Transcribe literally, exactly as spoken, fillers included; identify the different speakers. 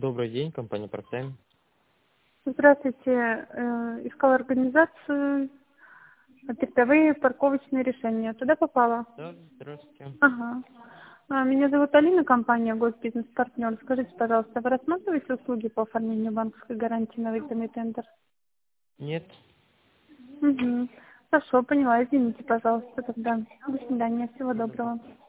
Speaker 1: Добрый день, компания «Просайм».
Speaker 2: Здравствуйте. Э, Искала организацию оптовые парковочные решения. Туда попала?
Speaker 1: Да, здравствуйте.
Speaker 2: Ага. А, Меня зовут Алина, компания «Госбизнес-партнер». Скажите, пожалуйста, вы рассматриваете услуги по оформлению банковской гарантии на выигранный тендер?
Speaker 1: Нет,
Speaker 2: Угу. Хорошо, поняла. Извините, пожалуйста, тогда. До свидания. Всего доброго.